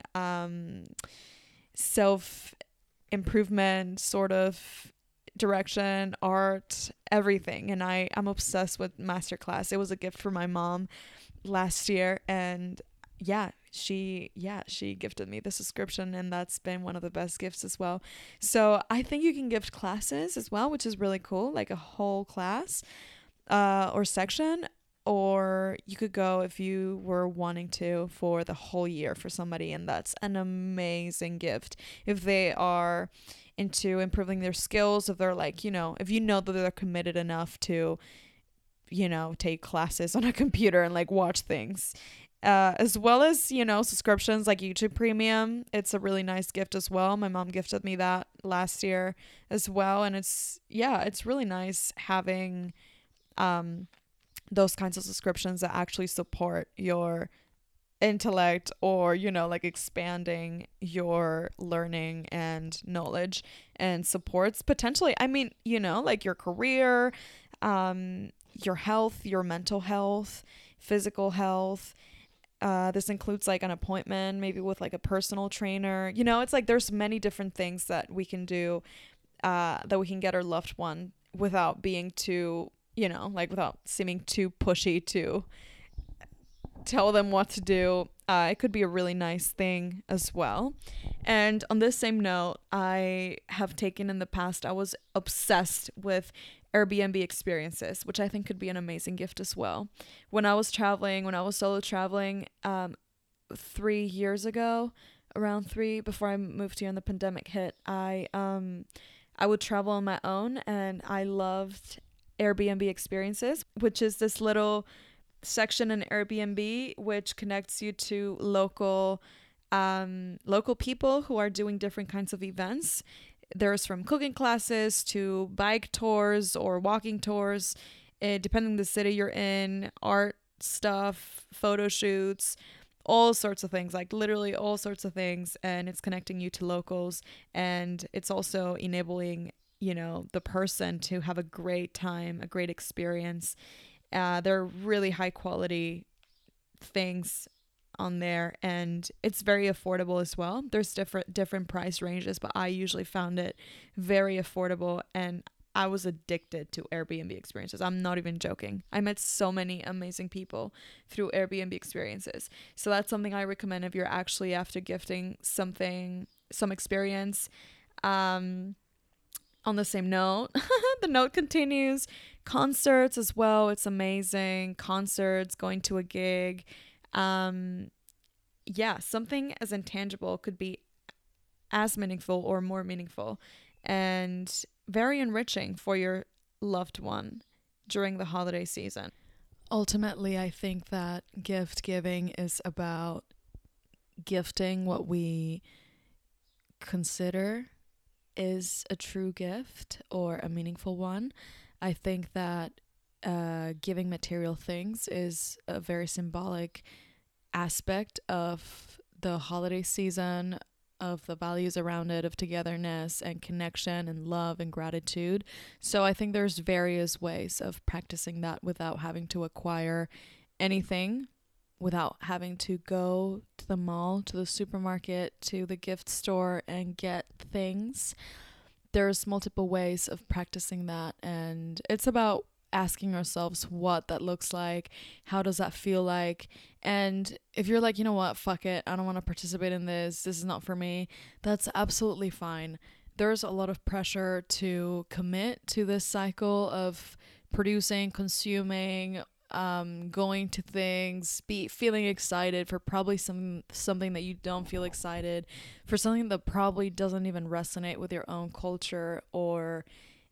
S1: self improvement sort of direction, art, everything. And I'm obsessed with masterclass. It was a gift for my mom last year, and she gifted me the subscription, and that's been one of the best gifts as well. So I think you can gift classes as well, which is really cool, like a whole class or section. Or you could go if you were wanting to for the whole year for somebody, and that's an amazing gift. If they are into improving their skills, if they're like, if that they're committed enough to, take classes on a computer and like watch things. As well as, subscriptions like YouTube Premium. It's a really nice gift as well. My mom gifted me that last year as well. And it's really nice having those kinds of subscriptions that actually support your intellect, or like expanding your learning and knowledge, and supports potentially, like your career, your health, your mental health, physical health. This includes like an appointment maybe with like a personal trainer. It's like there's many different things that we can do, that we can get our loved one without being too, without seeming too pushy to tell them what to do. It could be a really nice thing as well. And on this same note, I have taken in the past, I was obsessed with Airbnb experiences, which I think could be an amazing gift as well. When I was solo traveling 3 years ago, around three, before I moved here and the pandemic hit, I would travel on my own, and I loved Airbnb experiences, which is this little section in Airbnb which connects you to local people who are doing different kinds of events. There's from cooking classes to bike tours or walking tours, depending on the city you're in, art stuff, photo shoots, all sorts of things, like literally all sorts of things. And it's connecting you to locals, and it's also enabling the person to have a great time, a great experience. They're really high quality things on there, and it's very affordable as well. There's different price ranges, but I usually found it very affordable, and I was addicted to Airbnb experiences. I'm not even joking. I met so many amazing people through Airbnb experiences. So that's something I recommend if you're actually after gifting some experience. On the same note, the note continues. Concerts as well. It's amazing. Concerts, going to a gig. Something as intangible could be as meaningful or more meaningful. And very enriching for your loved one during the holiday season. Ultimately, I think that gift giving is about gifting what we consider is a true gift or a meaningful one. I think that giving material things is a very symbolic aspect of the holiday season, of the values around it, of togetherness and connection and love and gratitude. So I think there's various ways of practicing that without having to acquire anything, without having to go to the mall, to the supermarket, to the gift store and get things. There's multiple ways of practicing that, and it's about asking ourselves what that looks like, how does that feel like, and if you're like, you know what, fuck it, I don't want to participate in this is not for me, that's absolutely fine. There's a lot of pressure to commit to this cycle of producing, consuming, going to things, feeling excited for probably something that you don't feel excited, for something that probably doesn't even resonate with your own culture or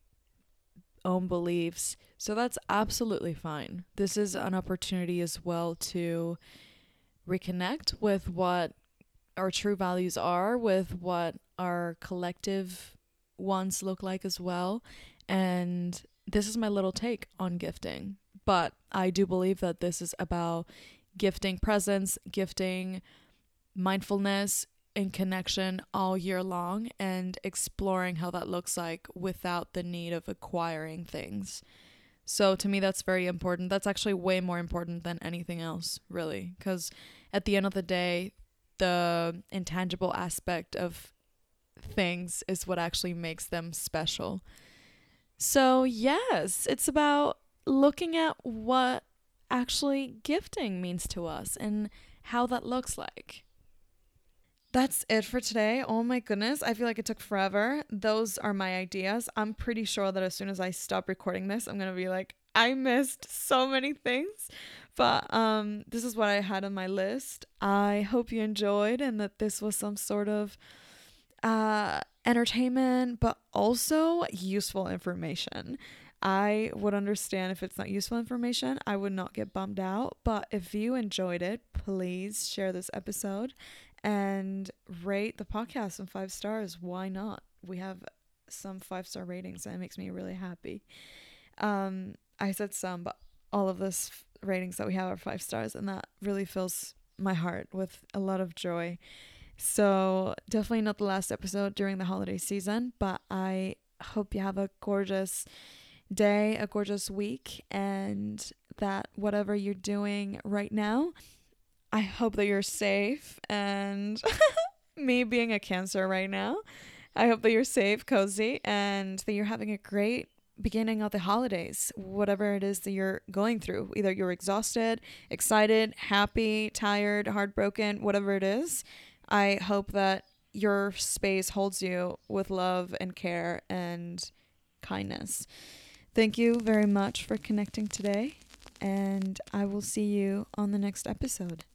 S1: own beliefs. So that's absolutely fine. This is an opportunity as well to reconnect with what our true values are, with what our collective ones look like as well. And this is my little take on gifting. But I do believe that this is about gifting presence, gifting mindfulness and connection all year long, and exploring how that looks like without the need of acquiring things. So to me, that's very important. That's actually way more important than anything else, really, because at the end of the day, the intangible aspect of things is what actually makes them special. So yes, it's about looking at what actually gifting means to us and how that looks like. That's it for today. Oh my goodness. I feel like it took forever. Those are my ideas. I'm pretty sure that as soon as I stop recording this, I'm going to be like, I missed so many things. But this is what I had on my list. I hope you enjoyed and that this was some sort of entertainment, but also useful information. I would understand if it's not useful information. I would not get bummed out. But if you enjoyed it, please share this episode and rate the podcast in 5 stars. Why not? We have some 5-star ratings and it makes me really happy. I said some, but all of this ratings that we have are 5 stars, and that really fills my heart with a lot of joy. So definitely not the last episode during the holiday season, but I hope you have a gorgeous day, a gorgeous week, and that whatever you're doing right now, I hope that you're safe. And me being a Cancer right now, I hope that you're safe, cozy, and that you're having a great beginning of the holidays, whatever it is that you're going through. Either you're exhausted, excited, happy, tired, heartbroken, whatever it is. I hope that your space holds you with love and care and kindness. Thank you very much for connecting today, and I will see you on the next episode.